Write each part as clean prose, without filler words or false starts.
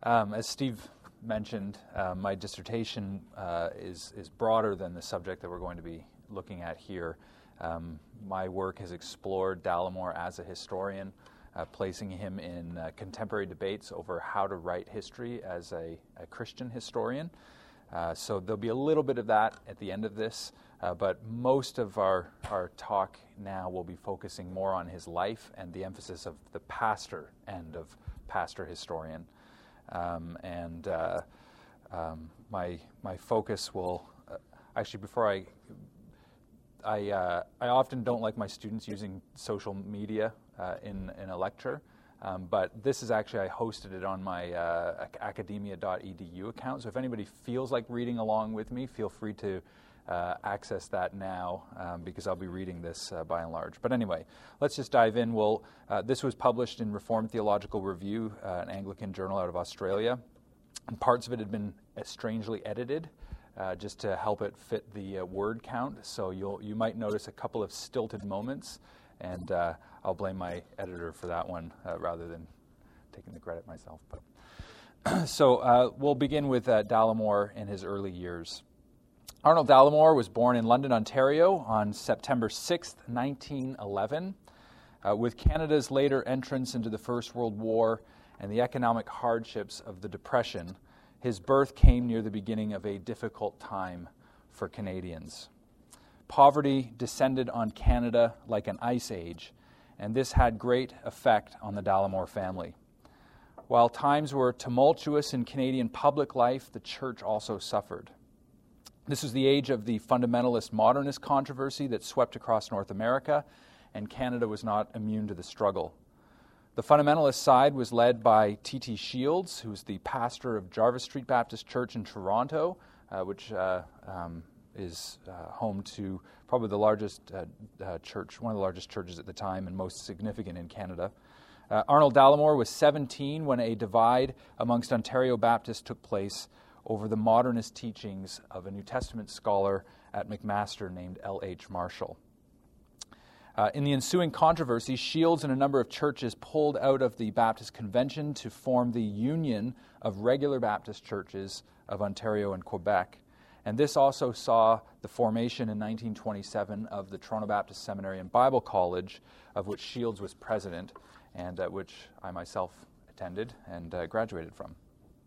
As Steve mentioned, my dissertation is broader than the subject that we're going to be looking at here. My work has explored Dallimore as a historian, placing him in contemporary debates over how to write history as a Christian historian. So there'll be a little bit of that at the end of this, but most of our talk now will be focusing more on his life and the emphasis of the pastor end of pastor historian. My focus will actually, before I often don't like my students using social media in a lecture, but this is actually, I hosted it on my academia.edu account, so if anybody feels like reading along with me, feel free to access that now, because I'll be reading this by and large. But anyway, let's just dive in. This was published in Reformed Theological Review, an Anglican journal out of Australia, and parts of it had been strangely edited, just to help it fit the word count. So you might notice a couple of stilted moments, and I'll blame my editor for that one rather than taking the credit myself. But so we'll begin with Dallimore in his early years. Arnold Dallimore was born in London, Ontario on September 6th, 1911. With Canada's later entrance into the First World War and the economic hardships of the Depression, his birth came near the beginning of a difficult time for Canadians. Poverty descended on Canada like an ice age, and this had great effect on the Dallimore family. While times were tumultuous in Canadian public life, the church also suffered. This was the age of the fundamentalist modernist controversy that swept across North America, and Canada was not immune to the struggle. The fundamentalist side was led by T.T. Shields, who was the pastor of Jarvis Street Baptist Church in Toronto, which is home to probably the largest church, one of the largest churches at the time and most significant in Canada. Arnold Dallimore was 17 when a divide amongst Ontario Baptists took place over the modernist teachings of a New Testament scholar at McMaster named L.H. Marshall. In the ensuing controversy, Shields and a number of churches pulled out of the Baptist Convention to form the Union of Regular Baptist Churches of Ontario and Quebec. And this also saw the formation in 1927 of the Toronto Baptist Seminary and Bible College, of which Shields was president, and which I myself attended and graduated from.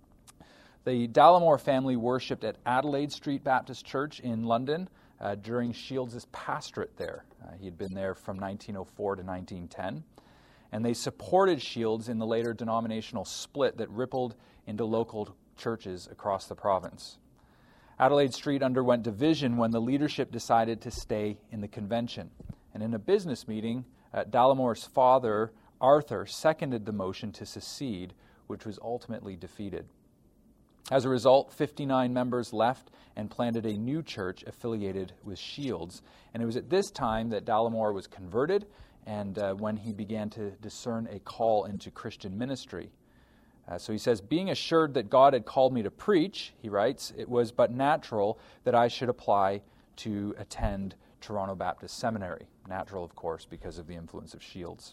The Dallimore family worshipped at Adelaide Street Baptist Church in London during Shields' pastorate there. He had been there from 1904 to 1910. And they supported Shields in the later denominational split that rippled into local churches across the province. Adelaide Street underwent division when the leadership decided to stay in the convention. And in a business meeting, Dallimore's father, Arthur, seconded the motion to secede, which was ultimately defeated. As a result, 59 members left and planted a new church affiliated with Shields. And it was at this time that Dallimore was converted and when he began to discern a call into Christian ministry. So he says, being assured that God had called me to preach, he writes, it was but natural that I should apply to attend Toronto Baptist Seminary. Natural, of course, because of the influence of Shields.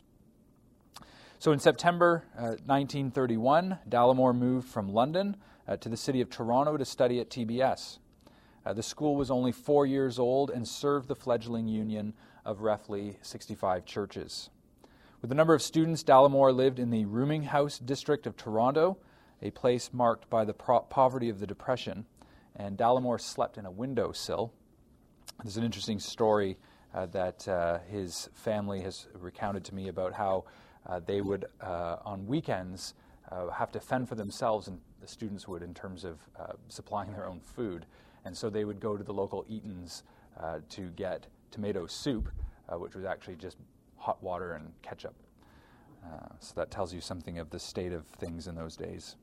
So in September 1931, Dallimore moved from London to the city of Toronto to study at TBS. The school was only 4 years old and served the fledgling union of roughly 65 churches. With a number of students, Dallimore lived in the Rooming House district of Toronto, a place marked by the poverty of the Depression, and Dallimore slept in a windowsill. There's an interesting story that his family has recounted to me about how they would, on weekends, have to fend for themselves, and the students would, in terms of supplying their own food. And so they would go to the local Eaton's to get tomato soup, which was actually just hot water and ketchup. So that tells you something of the state of things in those days.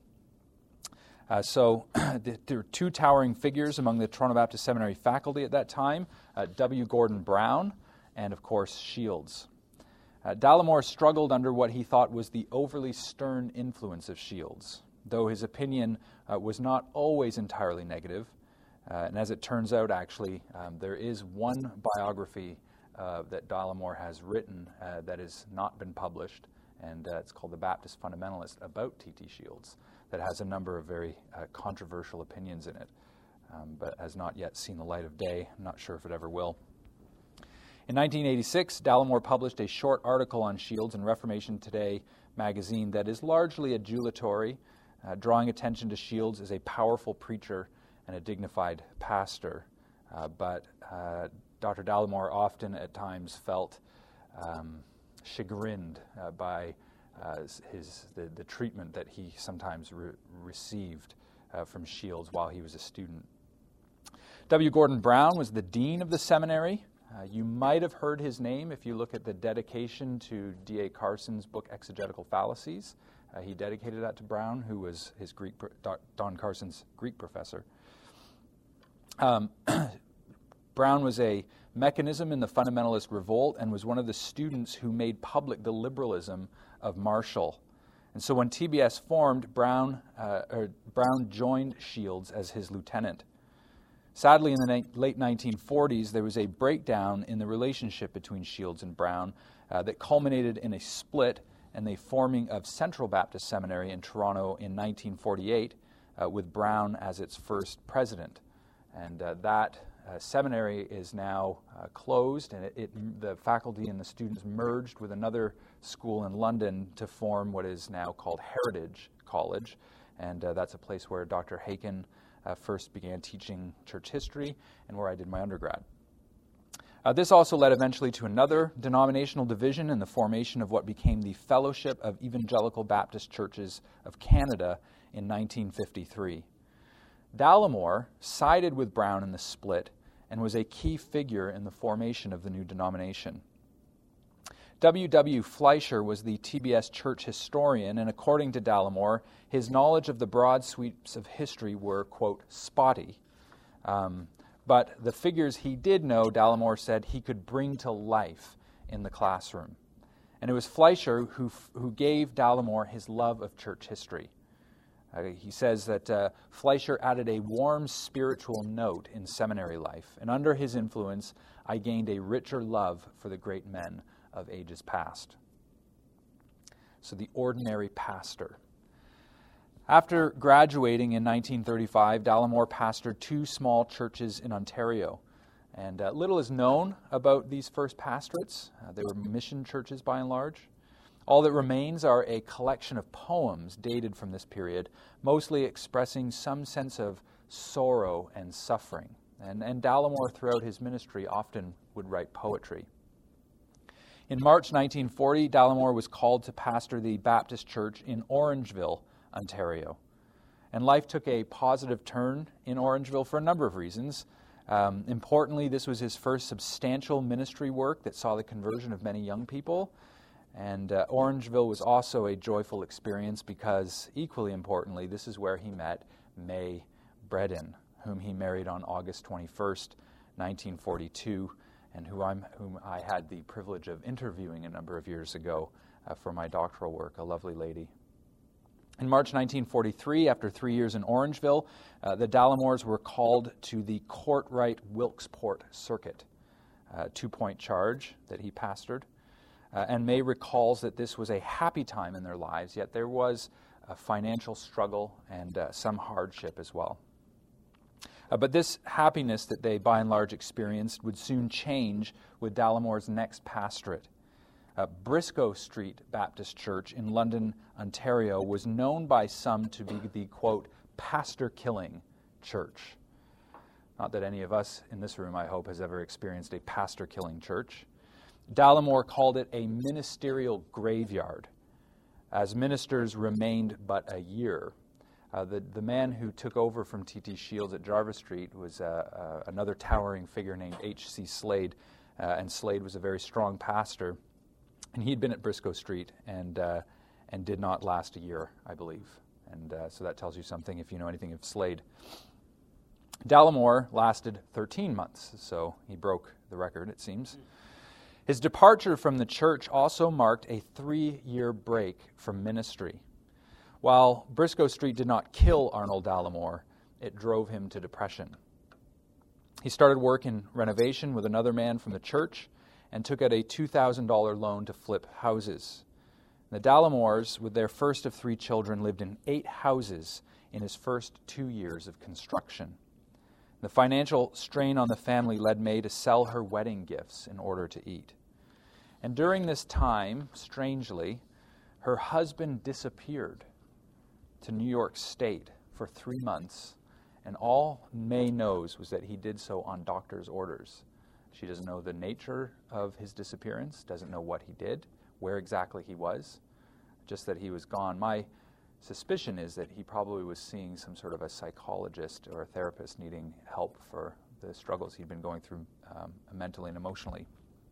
So there were two towering figures among the Toronto Baptist Seminary faculty at that time, W. Gordon Brown and, of course, Shields. Dallimore struggled under what he thought was the overly stern influence of Shields, though his opinion was not always entirely negative. And as it turns out, actually, there is one biography that Dallimore has written that has not been published, and it's called The Baptist Fundamentalist, about T.T. Shields. that has a number of very controversial opinions in it, but has not yet seen the light of day. I'm not sure if it ever will. In 1986, Dallimore published a short article on Shields in Reformation Today magazine that is largely adulatory, drawing attention to Shields as a powerful preacher and a dignified pastor. But Dr. Dallimore often at times felt chagrined by the treatment that he sometimes received from Shields while he was a student. W. Gordon Brown was the dean of the seminary. You might have heard his name if you look at the dedication to D.A. Carson's book Exegetical Fallacies. He dedicated that to Brown, who was his Don Carson's Greek professor. Brown was a mechanism in the fundamentalist revolt and was one of the students who made public the liberalism of Marshall. And so when TBS formed, Brown joined Shields as his lieutenant. Sadly, in the late 1940s, there was a breakdown in the relationship between Shields and Brown that culminated in a split and the forming of Central Baptist Seminary in Toronto in 1948 with Brown as its first president. And that seminary is now closed, and the faculty and the students merged with another school in London to form what is now called Heritage College. And that's a place where Dr. Haken first began teaching church history and where I did my undergrad. This also led eventually to another denominational division and the formation of what became the Fellowship of Evangelical Baptist Churches of Canada in 1953. Dallimore sided with Brown in the split and was a key figure in the formation of the new denomination. W. Fleischer was the TBS church historian, and according to Dallimore, his knowledge of the broad sweeps of history were, quote, spotty. But the figures he did know, Dallimore said, he could bring to life in the classroom. And it was Fleischer who gave Dallimore his love of church history. He says that Fleischer added a warm spiritual note in seminary life, and under his influence, I gained a richer love for the great men of ages past. So the ordinary pastor. After graduating in 1935, Dallimore pastored 2 small churches in Ontario. And little is known about these first pastorates. They were mission churches by and large. All that remains are a collection of poems dated from this period, mostly expressing some sense of sorrow and suffering. And Dallimore, throughout his ministry, often would write poetry. In March 1940, Dallimore was called to pastor the Baptist Church in Orangeville, Ontario. And life took a positive turn in Orangeville for a number of reasons. Importantly, this was his first substantial ministry work that saw the conversion of many young people. And Orangeville was also a joyful experience because, equally importantly, this is where he met May Bredin, whom he married on August 21st, 1942, and whom I had the privilege of interviewing a number of years ago for my doctoral work, a lovely lady. In March 1943, after 3 years in Orangeville, the Dallimores were called to the Courtright-Wilkesport Circuit, 2-point charge that he pastored. And May recalls that this was a happy time in their lives, yet there was a financial struggle and some hardship as well. But this happiness that they by and large experienced would soon change with Dallimore's next pastorate. Briscoe Street Baptist Church in London, Ontario was known by some to be the, quote, pastor-killing church. Not that any of us in this room, I hope, has ever experienced a pastor-killing church. Dallimore called it a ministerial graveyard, as ministers remained but a year. The man who took over from T.T. Shields at Jarvis Street was another towering figure named H.C. Slade, and Slade was a very strong pastor. And he'd been at Briscoe Street and did not last a year, I believe. And so that tells you something if you know anything of Slade. Dallimore lasted 13 months, so he broke the record, it seems. His departure from the church also marked a 3-year break from ministry. While Briscoe Street did not kill Arnold Dallimore, it drove him to depression. He started work in renovation with another man from the church and took out a $2,000 loan to flip houses. The Dallimores, with their first of 3 children, lived in 8 houses in his first 2 years of construction. The financial strain on the family led May to sell her wedding gifts in order to eat. And during this time, strangely, her husband disappeared to New York State for 3 months, and all May knows was that he did so on doctor's orders. She doesn't know the nature of his disappearance, doesn't know what he did, where exactly he was, just that he was gone. My suspicion is that he probably was seeing some sort of a psychologist or a therapist needing help for the struggles he'd been going through mentally and emotionally.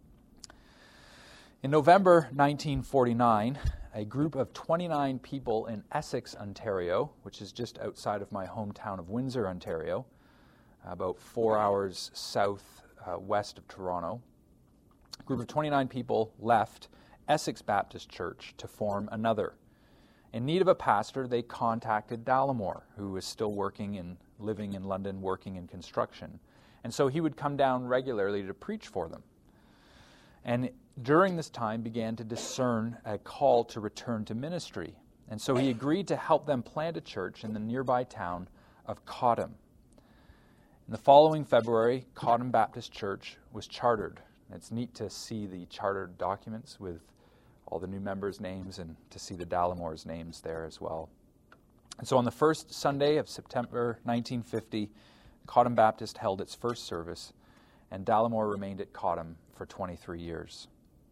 In November 1949, a group of 29 people in Essex, Ontario, which is just outside of my hometown of Windsor, Ontario, about 4 hours west of Toronto, a group of 29 people left Essex Baptist Church to form another. In need of a pastor, they contacted Dallimore, who was still living in London, working in construction. And so he would come down regularly to preach for them. And during this time began to discern a call to return to ministry. And so he agreed to help them plant a church in the nearby town of Cottam. In the following February, Cottam Baptist Church was chartered. It's neat to see the chartered documents with all the new members' names and to see the Dallimore's names there as well. And so on the first Sunday of September 1950, Cottam Baptist held its first service, and Dallimore remained at Cottam for 23 years.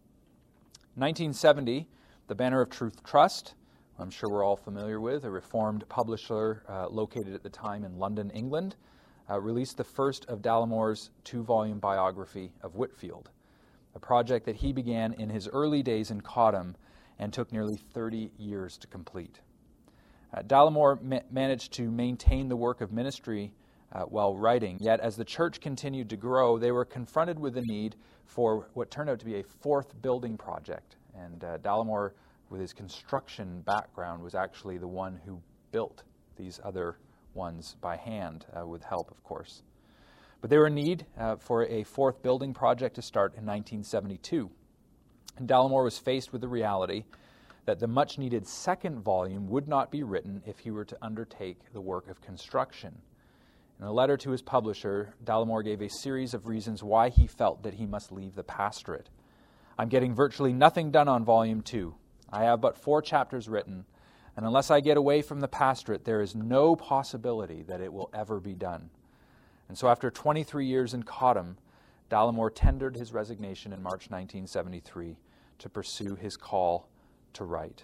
In 1970, the Banner of Truth Trust, I'm sure we're all familiar with, a reformed publisher located at the time in London, England, released the first of Dallimore's 2-volume biography of Whitefield, a project that he began in his early days in Cottam and took nearly 30 years to complete. Dallimore managed to maintain the work of ministry while writing, yet as the church continued to grow, they were confronted with the need for what turned out to be a 4th building project. And Dallimore, with his construction background, was actually the one who built these other ones by hand, with help, of course. But they were in need for a 4th building project to start in 1972. And Dallimore was faced with the reality that the much-needed 2nd volume would not be written if he were to undertake the work of construction. In a letter to his publisher, Dallimore gave a series of reasons why he felt that he must leave the pastorate. I'm getting virtually nothing done on Volume 2. I have but 4 chapters written, and unless I get away from the pastorate, there is no possibility that it will ever be done. And so after 23 years in Cottam, Dallimore tendered his resignation in March 1973 to pursue his call to write.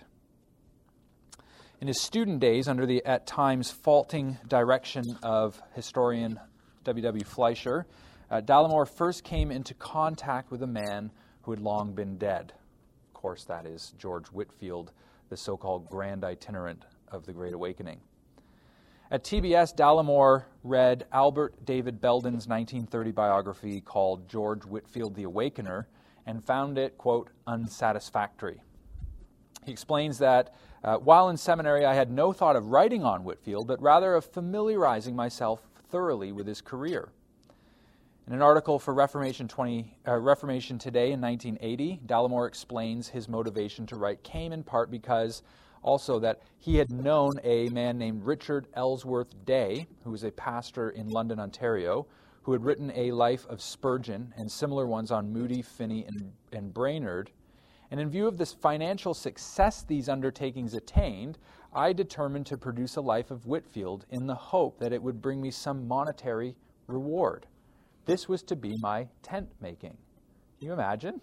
In his student days, under the at times faulting direction of historian W.W. Fleischer, Dallimore first came into contact with a man who had long been dead. Of course, that is George Whitefield, the so-called grand itinerant of the Great Awakening. At TBS, Dallimore read Albert David Belden's 1930 biography called George Whitefield the Awakener and found it, quote, unsatisfactory. He explains that while in seminary, I had no thought of writing on Whitefield, but rather of familiarizing myself thoroughly with his career. In an article for Reformation Today in 1980, Dallimore explains his motivation to write came in part because also that he had known a man named Richard Ellsworth Day, who was a pastor in London, Ontario, who had written a life of Spurgeon and similar ones on Moody, Finney, and Brainerd. And in view of this financial success these undertakings attained, I determined to produce a life of Whitefield in the hope that it would bring me some monetary reward. This was to be my tent making. Can you imagine?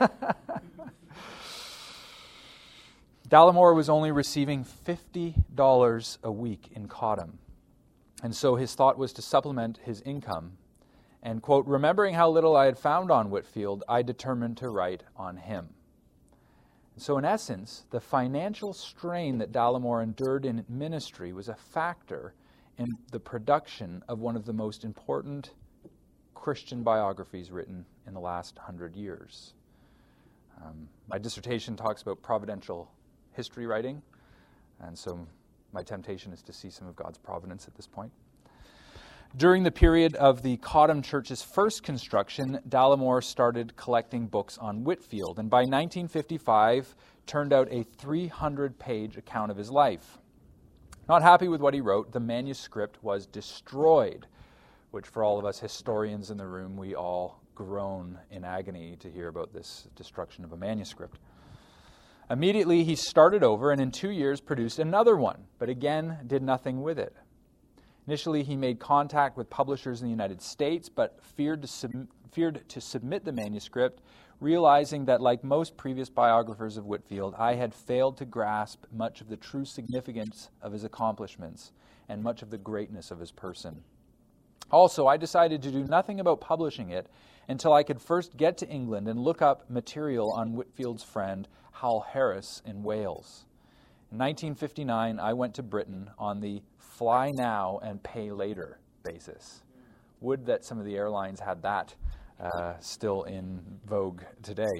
Dallimore was only receiving $50 a week in Cottam, and so his thought was to supplement his income. And, quote, remembering how little I had found on Whitefield, I determined to write on him. So in essence, the financial strain that Dallimore endured in ministry was a factor in the production of one of the most important Christian biographies written in the last 100 years. My dissertation talks about providential history writing, and so my temptation is to see some of God's providence at this point. During the period of the Cottam Church's first construction, Dallimore started collecting books on Whitefield, and by 1955, turned out a 300-page account of his life. Not happy with what he wrote, the manuscript was destroyed, which for all of us historians in the room, we all groan in agony to hear about this destruction of a manuscript. Immediately, he started over and in 2 years produced another one, but again did nothing with it. Initially, he made contact with publishers in the United States, but feared to submit the manuscript, realizing that, like most previous biographers of Whitefield, I had failed to grasp much of the true significance of his accomplishments and much of the greatness of his person. Also, I decided to do nothing about publishing it until I could first get to England and look up material on Whitefield's friend Hal Harris in Wales. In 1959, I went to Britain on the fly now and pay later basis. Would that some of the airlines had that still in vogue today.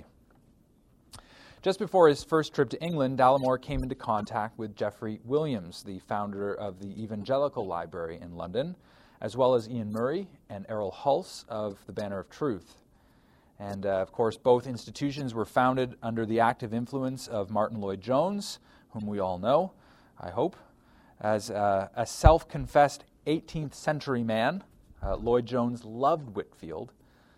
Just before his first trip to England, Dallimore came into contact with Geoffrey Williams, the founder of the Evangelical Library in London, as well as Ian Murray and Errol Hulse of the Banner of Truth. And of course, both institutions were founded under the active influence of Martyn Lloyd-Jones, whom we all know, I hope. As a self-confessed 18th century man, Lloyd-Jones loved Whitefield,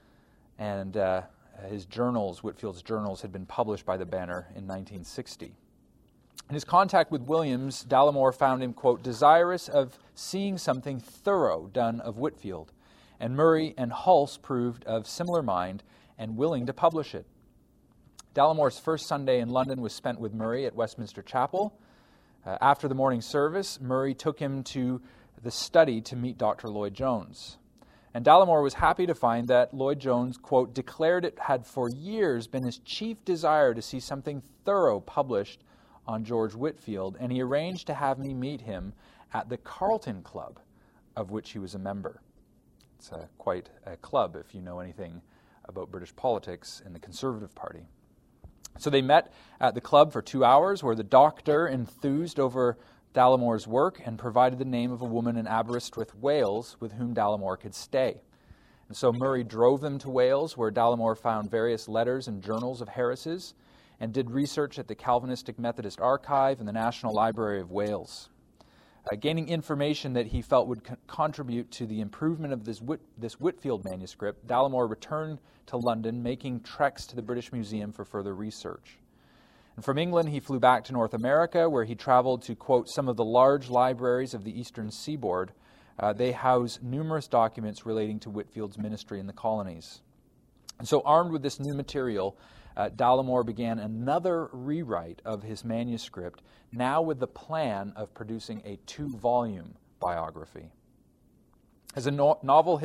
and his journals, Whitefield's journals, had been published by the Banner in 1960. In his contact with Williams, Dallimore found him, quote, desirous of seeing something thorough done of Whitefield, and Murray and Hulse proved of similar mind and willing to publish it. Dallimore's first Sunday in London was spent with Murray at Westminster Chapel. After the morning service, Murray took him to the study to meet Dr. Lloyd-Jones. And Dallimore was happy to find that Lloyd-Jones, quote, declared it had for years been his chief desire to see something thorough published on George Whitefield, and he arranged to have me meet him at the Carlton Club, of which he was a member. It's quite a club if you know anything about British politics in the Conservative Party. So they met at the club for 2 hours, where the doctor enthused over Dallimore's work and provided the name of a woman in Aberystwyth, Wales, with whom Dallimore could stay. And so Murray drove them to Wales, where Dallimore found various letters and journals of Harris's, and did research at the Calvinistic Methodist Archive and the National Library of Wales. Gaining information that he felt would contribute to the improvement of this Whitefield manuscript, Dallimore returned to London, making treks to the British Museum for further research. And from England, he flew back to North America, where he traveled to, quote, some of the large libraries of the eastern seaboard. They house numerous documents relating to Whitefield's ministry in the colonies. And so, armed with this new material, Dallimore began another rewrite of his manuscript, now with the plan of producing a 2-volume biography. As a novice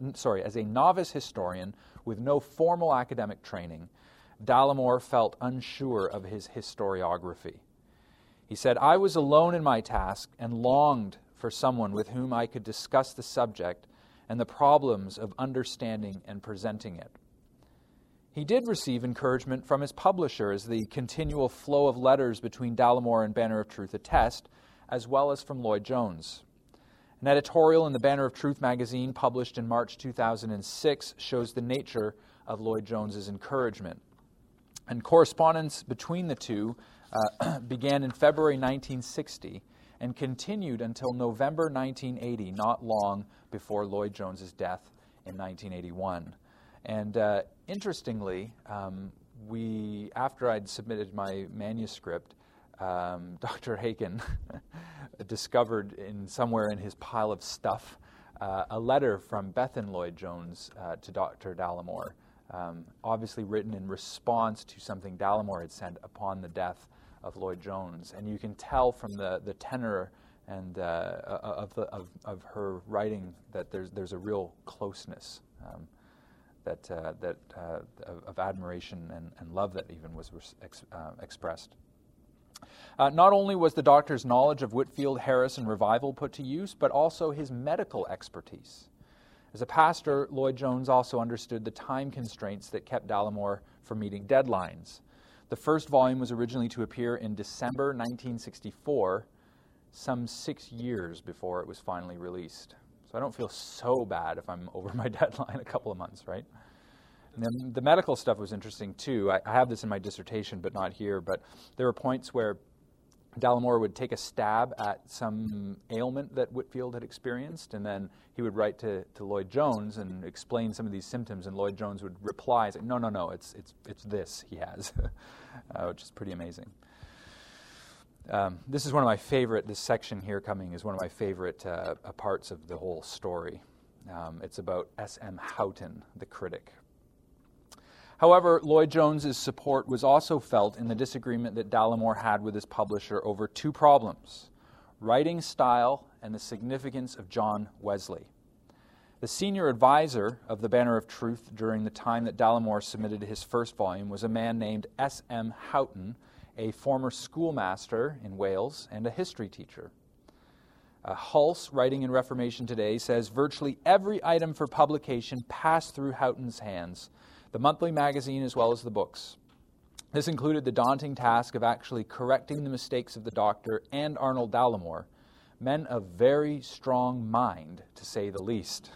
historian with no formal academic training, Dallimore felt unsure of his historiography. He said, I was alone in my task and longed for someone with whom I could discuss the subject and the problems of understanding and presenting it. He did receive encouragement from his publisher, as the continual flow of letters between Dallimore and Banner of Truth attest, as well as from Lloyd-Jones. An editorial in the Banner of Truth magazine published in March 2006 shows the nature of Lloyd-Jones's encouragement. And correspondence between the two began in February 1960 and continued until November 1980, not long before Lloyd-Jones's death in 1981. And interestingly, after I'd submitted my manuscript, Dr. Haken discovered somewhere in his pile of stuff a letter from Bethan Lloyd-Jones to Dr. Dallimore, obviously written in response to something Dallimore had sent upon the death of Lloyd-Jones. And you can tell from the tenor and of her writing that there's a real closeness. Of admiration and love that even was expressed. Not only was the doctor's knowledge of Whitefield, Harris, and revival put to use, but also his medical expertise. As a pastor, Lloyd-Jones also understood the time constraints that kept Dallimore from meeting deadlines. The first volume was originally to appear in December 1964, some 6 years before it was finally released. So I don't feel so bad if I'm over my deadline a couple of months, right? And the medical stuff was interesting too. I have this in my dissertation, but not here. But there were points where Dallimore would take a stab at some ailment that Whitefield had experienced, and then he would write to Lloyd Jones and explain some of these symptoms, and Lloyd Jones would reply, say, no, it's this he has, which is pretty amazing. This is one of my favorite, this section here coming is one of my favorite parts of the whole story. It's about S.M. Houghton, the critic. However, Lloyd Jones's support was also felt in the disagreement that Dallimore had with his publisher over two problems: writing style and the significance of John Wesley. The senior advisor of the Banner of Truth during the time that Dallimore submitted his first volume was a man named S.M. Houghton, a former schoolmaster in Wales and a history teacher. Hulse, writing in Reformation Today, says virtually every item for publication passed through Houghton's hands, the monthly magazine as well as the books. This included the daunting task of actually correcting the mistakes of the doctor and Arnold Dallimore, men of very strong mind, to say the least.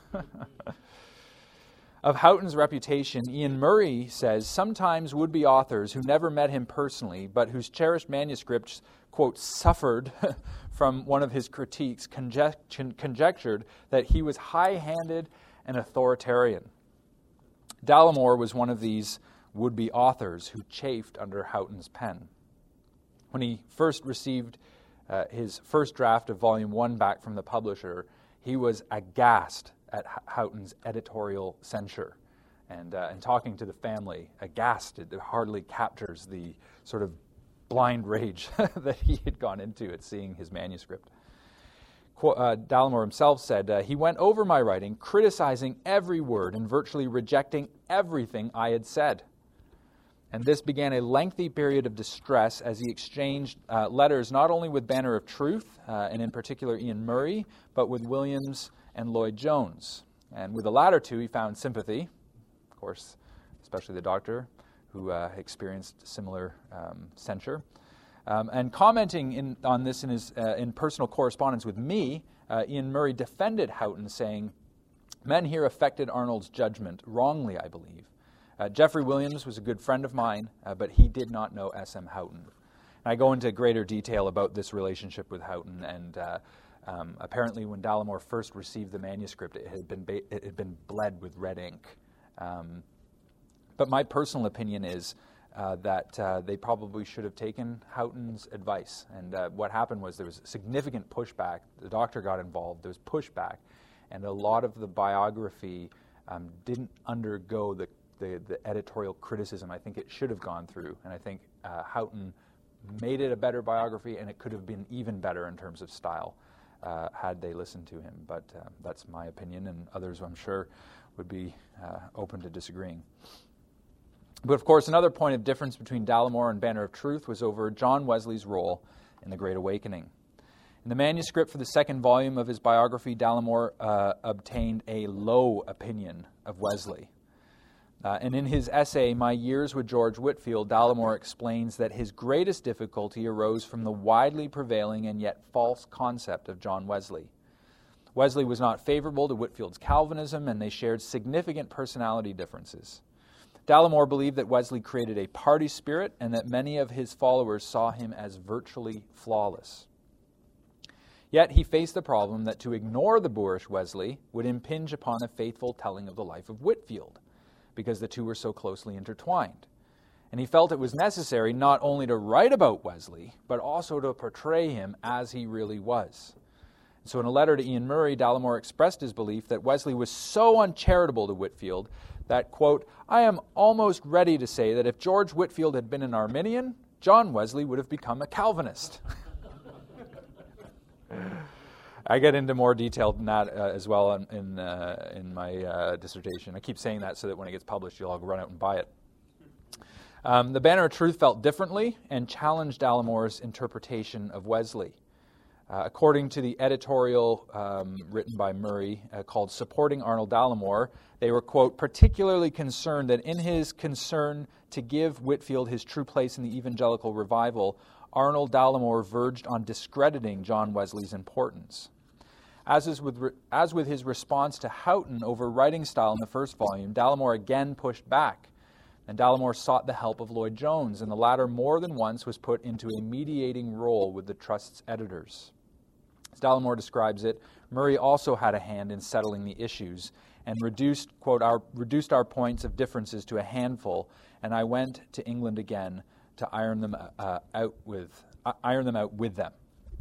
Of Houghton's reputation, Ian Murray says sometimes would-be authors who never met him personally, but whose cherished manuscripts, quote, suffered from one of his critiques, conjectured that he was high-handed and authoritarian. Dallimore was one of these would-be authors who chafed under Houghton's pen. When he first received his first draft of Volume 1 back from the publisher, he was aghast at Houghton's editorial censure. And talking to the family, aghast, it hardly captures the sort of blind rage that he had gone into at seeing his manuscript. Dallimore himself said, he went over my writing, criticizing every word and virtually rejecting everything I had said. And this began a lengthy period of distress as he exchanged letters not only with Banner of Truth, and in particular Ian Murray, but with Williams and Lloyd Jones. And with the latter two, he found sympathy, of course, especially the doctor, who experienced similar censure. And commenting on this in personal correspondence with me, Ian Murray defended Houghton, saying, "Men here affected Arnold's judgment, wrongly, I believe. Geoffrey Williams was a good friend of mine, but he did not know S.M. Houghton." And I go into greater detail about this relationship with Houghton, and apparently when Dallimore first received the manuscript, it had been bled with red ink. But my personal opinion is that they probably should have taken Houghton's advice. And what happened was there was significant pushback. The doctor got involved. There was pushback. And a lot of the biography didn't undergo the editorial criticism I think it should have gone through. And I think Houghton made it a better biography, and it could have been even better in terms of style had they listened to him. But that's my opinion, and others, I'm sure, would be open to disagreeing. But of course, another point of difference between Dallimore and Banner of Truth was over John Wesley's role in the Great Awakening. In the manuscript for the second volume of his biography, Dallimore obtained a low opinion of Wesley. And in his essay, My Years with George Whitefield, Dallimore explains that his greatest difficulty arose from the widely prevailing and yet false concept of John Wesley. Wesley was not favorable to Whitefield's Calvinism, and they shared significant personality differences. Dallimore believed that Wesley created a party spirit and that many of his followers saw him as virtually flawless. Yet he faced the problem that to ignore the boorish Wesley would impinge upon a faithful telling of the life of Whitefield, because the two were so closely intertwined. And he felt it was necessary not only to write about Wesley, but also to portray him as he really was. So in a letter to Ian Murray, Dallimore expressed his belief that Wesley was so uncharitable to Whitefield that, quote, "I am almost ready to say that if George Whitefield had been an Arminian, John Wesley would have become a Calvinist." I get into more detail than that as well in my dissertation. I keep saying that so that when it gets published, you'll all run out and buy it. The Banner of Truth felt differently and challenged Dallimore's interpretation of Wesley. According to the editorial written by Murray called Supporting Arnold Dallimore, they were, quote, particularly concerned that in his concern to give Whitefield his true place in the evangelical revival, Arnold Dallimore verged on discrediting John Wesley's importance. As with his response to Houghton over writing style in the first volume, Dallimore again pushed back, and Dallimore sought the help of Lloyd Jones, and the latter more than once was put into a mediating role with the Trust's editors. As Dallimore describes it, Murray also had a hand in settling the issues and reduced our points of differences to a handful, and I went to England again to iron them out with them.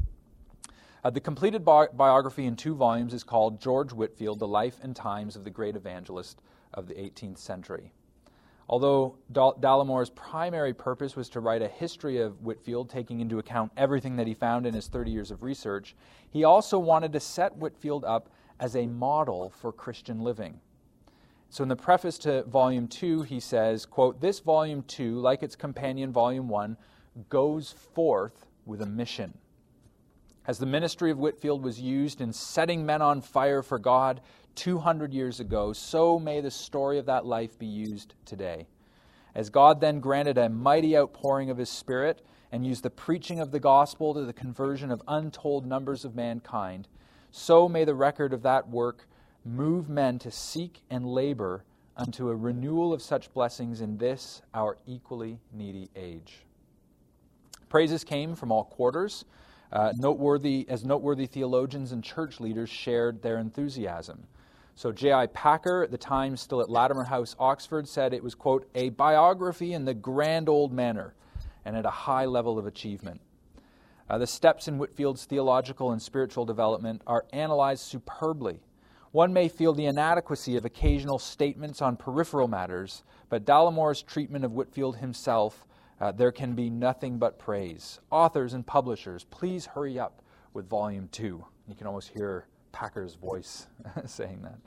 The completed biography in 2 volumes is called George Whitefield, The Life and Times of the Great Evangelist of the 18th Century. Although Dallimore's primary purpose was to write a history of Whitefield, taking into account everything that he found in his 30 years of research, he also wanted to set Whitefield up as a model for Christian living. So in the preface to Volume 2, he says, quote, "This Volume 2, like its companion Volume 1, goes forth with a mission. As the ministry of Whitefield was used in setting men on fire for God 200 years ago, so may the story of that life be used today. As God then granted a mighty outpouring of His Spirit and used the preaching of the gospel to the conversion of untold numbers of mankind, so may the record of that work move men to seek and labor unto a renewal of such blessings in this, our equally needy age." Praises came from all quarters. Noteworthy theologians and church leaders shared their enthusiasm. So J.I. Packer, at the time still at Latimer House, Oxford, said it was, quote, "a biography in the grand old manner and at a high level of achievement. The steps in Whitefield's theological and spiritual development are analyzed superbly. One may feel the inadequacy of occasional statements on peripheral matters, but Dallimore's treatment of Whitefield himself, there can be nothing but praise. Authors and publishers, please hurry up with Volume 2. You can almost hear Packer's voice saying that.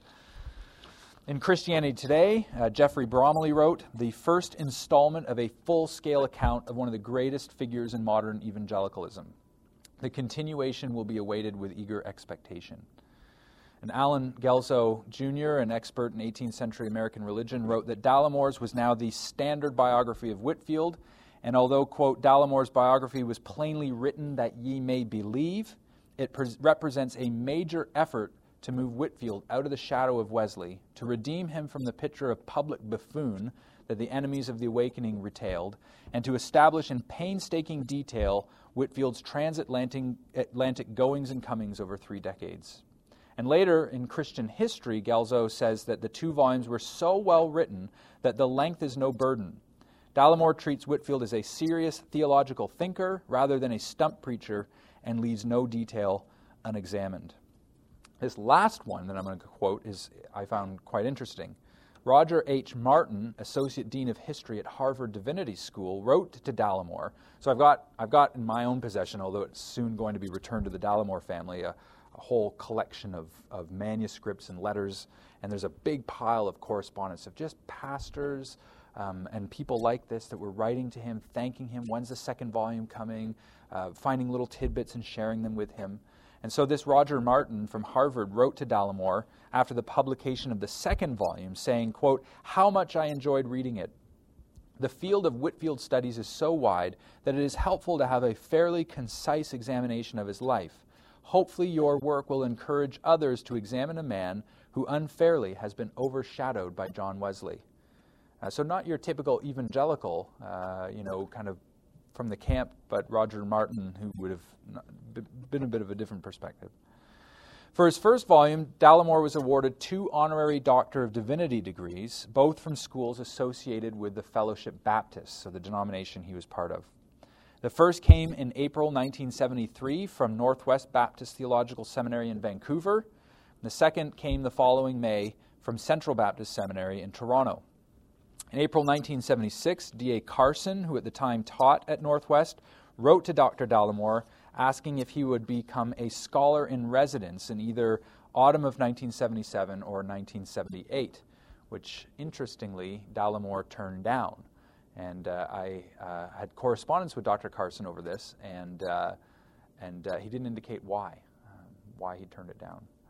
In Christianity Today, Jeffrey Bromley wrote, "The first installment of a full-scale account of one of the greatest figures in modern evangelicalism. The continuation will be awaited with eager expectation." And Alan Gelso Jr., an expert in 18th century American religion, wrote that Dallimore's was now the standard biography of Whitefield, and although, quote, "Dallimore's biography was plainly written that ye may believe, it represents a major effort to move Whitefield out of the shadow of Wesley, to redeem him from the picture of public buffoon that the enemies of the awakening retailed, and to establish in painstaking detail Whitefield's transatlantic goings and comings over 3 decades. And later, in Christian History, Gelso says that the 2 volumes were so well written that the length is no burden. Dallimore treats Whitefield as a serious theological thinker rather than a stump preacher and leaves no detail unexamined. This last one that I'm going to quote I found quite interesting. Roger H. Martin, Associate Dean of History at Harvard Divinity School, wrote to Dallimore. So I've got in my own possession, although it's soon going to be returned to the Dallimore family, a whole collection of manuscripts and letters, and there's a big pile of correspondence of just pastors and people like this that were writing to him, thanking him, when's the 2nd volume coming, finding little tidbits and sharing them with him. And so this Roger Martin from Harvard wrote to Dallimore after the publication of the 2nd volume saying, quote, "How much I enjoyed reading it. The field of Whitefield studies is so wide that it is helpful to have a fairly concise examination of his life. Hopefully your work will encourage others to examine a man who unfairly has been overshadowed by John Wesley." So not your typical evangelical, kind of from the camp, but Roger Martin, who would have been a bit of a different perspective. For his first volume, Dallimore was awarded 2 honorary Doctor of Divinity degrees, both from schools associated with the Fellowship Baptist, so the denomination he was part of. The first came in April 1973 from Northwest Baptist Theological Seminary in Vancouver. The second came the following May from Central Baptist Seminary in Toronto. In April 1976, D.A. Carson, who at the time taught at Northwest, wrote to Dr. Dallimore asking if he would become a scholar in residence in either autumn of 1977 or 1978, which, interestingly, Dallimore turned down. And I had correspondence with Dr. Carson over this, and he didn't indicate why he turned it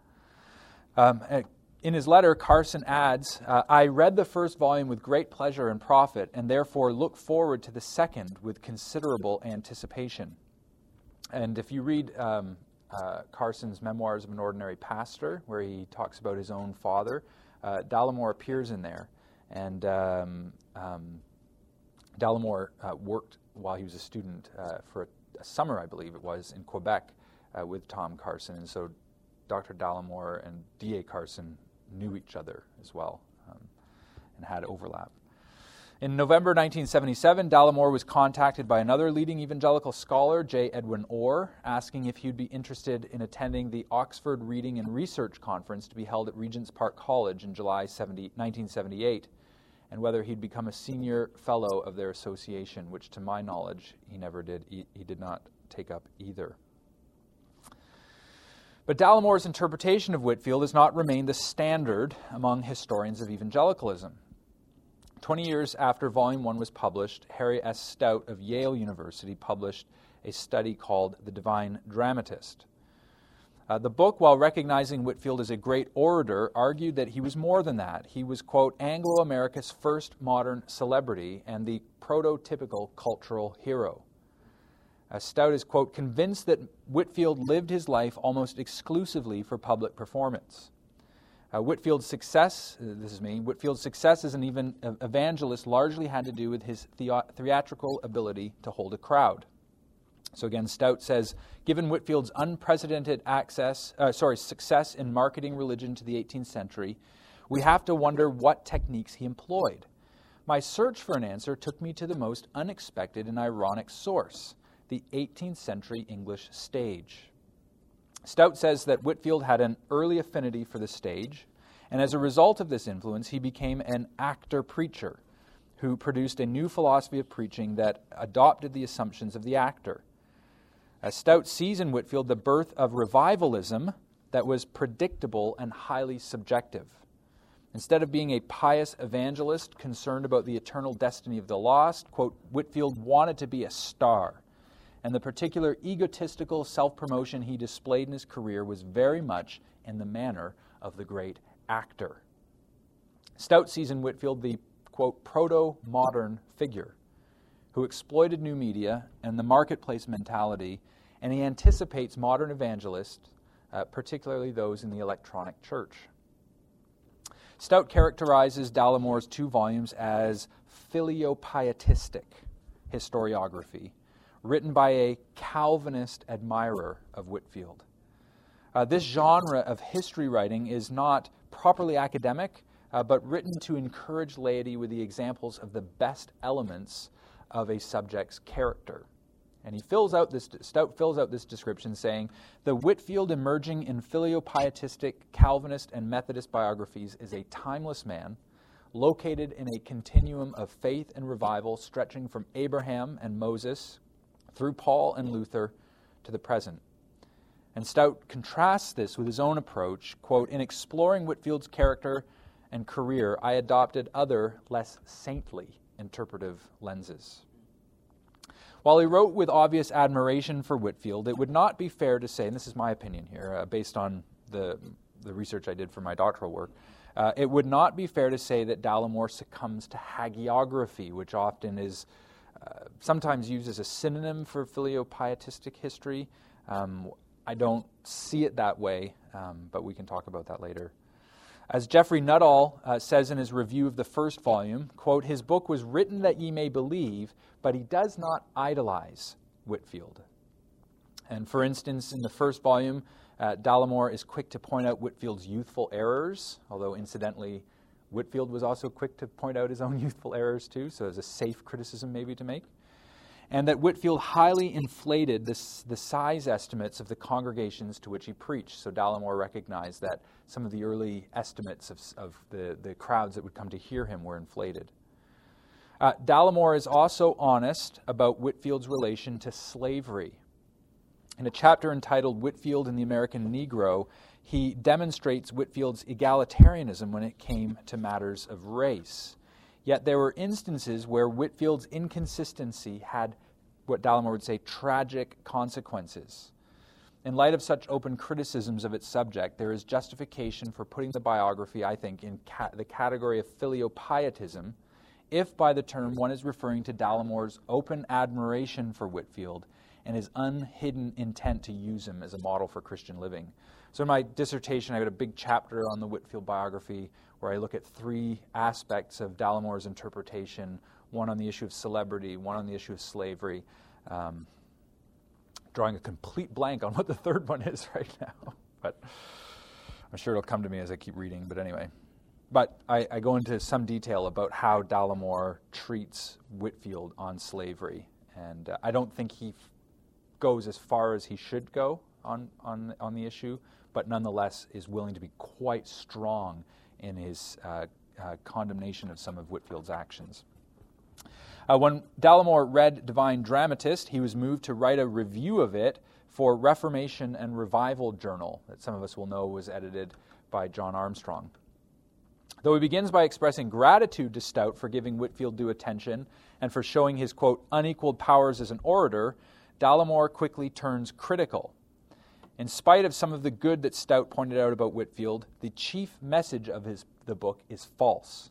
down. In his letter, Carson adds, "I read the first volume with great pleasure and profit, and therefore look forward to the second with considerable anticipation." And if you read Carson's Memoirs of an Ordinary Pastor, where he talks about his own father, Dallimore appears in there. And Dallimore worked while he was a student for a summer, I believe it was, in Quebec with Tom Carson. And so Dr. Dallimore and D.A. Carson knew each other as well and had overlap. In November 1977, Dallimore was contacted by another leading evangelical scholar, J. Edwin Orr, asking if he'd be interested in attending the Oxford Reading and Research Conference to be held at Regent's Park College in July 1978, and whether he'd become a senior fellow of their association, which to my knowledge he never did. He did not take up either. But Dallimore's interpretation of Whitefield has not remained the standard among historians of evangelicalism. 20 years after Volume 1 was published, Harry S. Stout of Yale University published a study called The Divine Dramatist. The book, while recognizing Whitefield as a great orator, argued that he was more than that. He was, quote, Anglo-America's first modern celebrity and the prototypical cultural hero. Stout is, quote, convinced that Whitefield lived his life almost exclusively for public performance. Whitefield's success, Whitefield's success as an evangelist largely had to do with his theatrical ability to hold a crowd. So again, Stout says, given Whitefield's unprecedented success in marketing religion to the 18th century, we have to wonder what techniques he employed. My search for an answer took me to the most unexpected and ironic source, the 18th century English stage. Stout says that Whitefield had an early affinity for the stage, and as a result of this influence, he became an actor-preacher who produced a new philosophy of preaching that adopted the assumptions of the actor. Stout sees in Whitefield the birth of revivalism that was predictable and highly subjective. Instead of being a pious evangelist concerned about the eternal destiny of the lost, quote, Whitefield wanted to be a star. And the particular egotistical self-promotion he displayed in his career was very much in the manner of the great actor. Stout sees in Whitefield the, quote, proto-modern figure who exploited new media and the marketplace mentality, and he anticipates modern evangelists, particularly those in the electronic church. Stout characterizes Dallimore's 2 volumes as filiopietistic historiography, written by a Calvinist admirer of Whitefield. This genre of history writing is not properly academic, but written to encourage laity with the examples of the best elements of a subject's character. And Stout fills out this description saying, the Whitefield emerging in filiopietistic Calvinist and Methodist biographies is a timeless man, located in a continuum of faith and revival stretching from Abraham and Moses through Paul and Luther to the present. And Stout contrasts this with his own approach, quote, in exploring Whitefield's character and career, I adopted other, less saintly interpretive lenses. While he wrote with obvious admiration for Whitefield, it would not be fair to say, and this is my opinion here, based on the research I did for my doctoral work, it would not be fair to say that Dallimore succumbs to hagiography, which often is sometimes used as a synonym for filiopietistic history. I don't see it that way, but we can talk about that later. As Jeffrey Nuttall says in his review of the first volume, quote, his book was written that ye may believe, but he does not idolize Whitefield. And for instance, in the first volume, Dallimore is quick to point out Whitefield's youthful errors, although incidentally, Whitefield was also quick to point out his own youthful errors too, so there's a safe criticism maybe to make. And that Whitefield highly inflated the size estimates of the congregations to which he preached. So Dallimore recognized that some of the early estimates of the crowds that would come to hear him were inflated. Dallimore is also honest about Whitefield's relation to slavery. In a chapter entitled Whitefield and the American Negro, he demonstrates Whitefield's egalitarianism when it came to matters of race. Yet there were instances where Whitefield's inconsistency had, what Dallimore would say, tragic consequences. In light of such open criticisms of its subject, there is justification for putting the biography, I think, in the category of filiopietism, if by the term one is referring to Dallimore's open admiration for Whitefield and his unhidden intent to use him as a model for Christian living. So in my dissertation, I got a big chapter on the Whitefield biography where I look at three aspects of Dallamore's interpretation, one on the issue of celebrity, one on the issue of slavery, drawing a complete blank on what the third one is right now. But I'm sure it'll come to me as I keep reading, but anyway. But I go into some detail about how Dallamore treats Whitefield on slavery. And I don't think he goes as far as he should go on the issue, but nonetheless is willing to be quite strong in his condemnation of some of Whitefield's actions. When Dallamore read Divine Dramatist, he was moved to write a review of it for Reformation and Revival Journal, that some of us will know was edited by John Armstrong. Though he begins by expressing gratitude to Stout for giving Whitefield due attention and for showing his, quote, unequaled powers as an orator, Dallamore quickly turns critical. In spite of some of the good that Stout pointed out about Whitefield, the chief message of the book is false.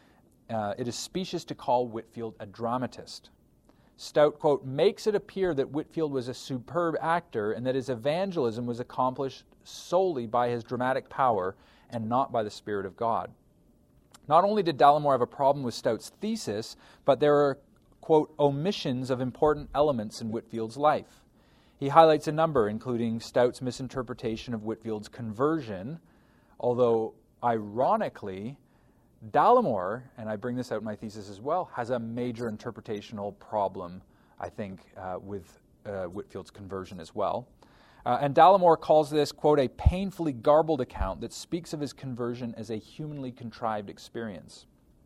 It is specious to call Whitefield a dramatist. Stout, quote, makes it appear that Whitefield was a superb actor and that his evangelism was accomplished solely by his dramatic power and not by the Spirit of God. Not only did Dallamore have a problem with Stout's thesis, but there are, quote, omissions of important elements in Whitefield's life. He highlights a number, including Stout's misinterpretation of Whitefield's conversion, although, ironically, Dallamore, and I bring this out in my thesis as well, has a major interpretational problem, I think, with Whitefield's conversion as well. And Dallamore calls this, quote, a painfully garbled account that speaks of his conversion as a humanly contrived experience.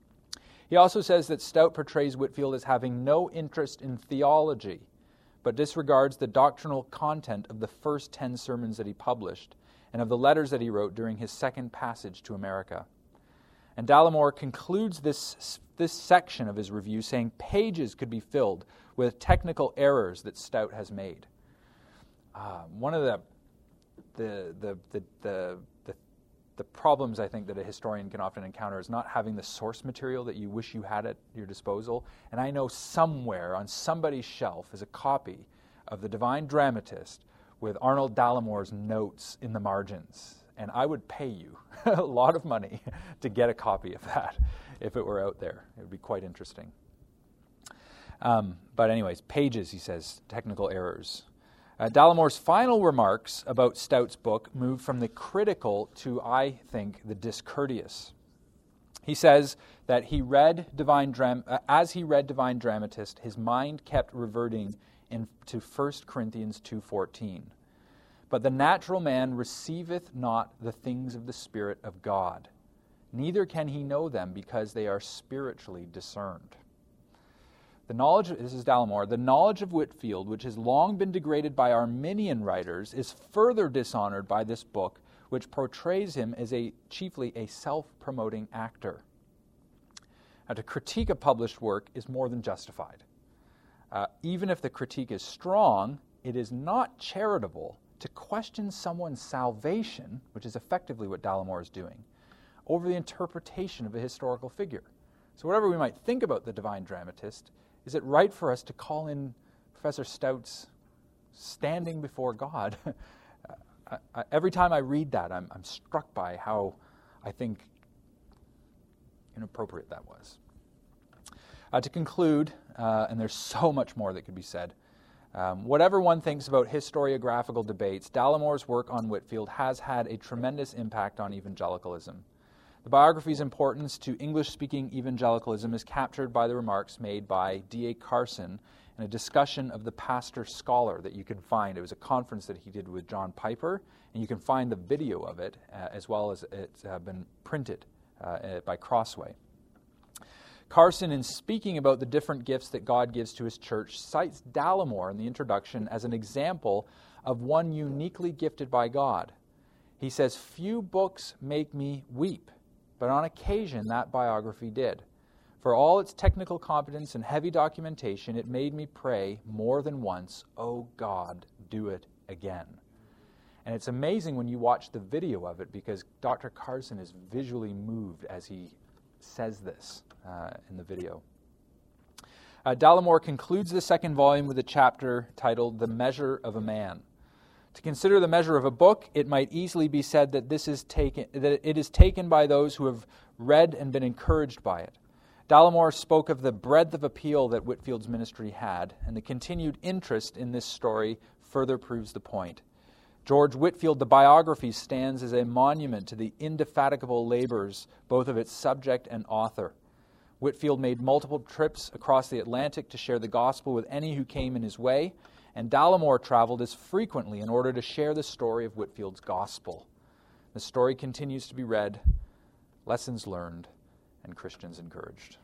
He also says that Stout portrays Whitefield as having no interest in theology, but disregards the doctrinal content of the first 10 sermons that he published and of the letters that he wrote during his second passage to America. And Dallamore concludes this section of his review saying pages could be filled with technical errors that Stout has made. One of the problems I think that a historian can often encounter is not having the source material that you wish you had at your disposal. And I know somewhere on somebody's shelf is a copy of the Divine Dramatist with Arnold Dallamore's notes in the margins. And I would pay you a lot of money to get a copy of that if it were out there. It would be quite interesting. But anyways, pages, he says, technical errors. Dallamore's final remarks about Stout's book move from the critical to, I think, the discourteous. He says that as he read Divine Dramatist, his mind kept reverting to 1 Corinthians 2:14. But the natural man receiveth not the things of the Spirit of God, neither can he know them because they are spiritually discerned. This is Dallamore, the knowledge of Whitefield, which has long been degraded by Arminian writers, is further dishonored by this book, which portrays him as chiefly a self-promoting actor. Now, to critique a published work is more than justified. Even if the critique is strong, it is not charitable to question someone's salvation, which is effectively what Dallamore is doing, over the interpretation of a historical figure. So whatever we might think about the Divine Dramatist, is it right for us to call in Professor Stout's standing before God? Every time I read that, I'm struck by how, I think, inappropriate that was. To conclude, and there's so much more that could be said, whatever one thinks about historiographical debates, Dallamore's work on Whitefield has had a tremendous impact on evangelicalism. The biography's importance to English-speaking evangelicalism is captured by the remarks made by D.A. Carson in a discussion of the Pastor Scholar that you can find. It was a conference that he did with John Piper, and you can find the video of it as well as it's been printed by Crossway. Carson, in speaking about the different gifts that God gives to his church, cites Dallamore in the introduction as an example of one uniquely gifted by God. He says, "Few books make me weep, but on occasion that biography did. For all its technical competence and heavy documentation, it made me pray more than once, 'Oh God, do it again.'" And it's amazing when you watch the video of it because Dr. Carson is visually moved as he says this in the video. Dallimore concludes the second volume with a chapter titled The Measure of a Man. To consider the measure of a book, it might easily be said that it is taken by those who have read and been encouraged by it. Dallimore spoke of the breadth of appeal that Whitefield's ministry had, and the continued interest in this story further proves the point. George Whitefield, the biography, stands as a monument to the indefatigable labors both of its subject and author. Whitefield made multiple trips across the Atlantic to share the gospel with any who came in his way, and Dallimore traveled as frequently in order to share the story of Whitefield's gospel. The story continues to be read, lessons learned, and Christians encouraged.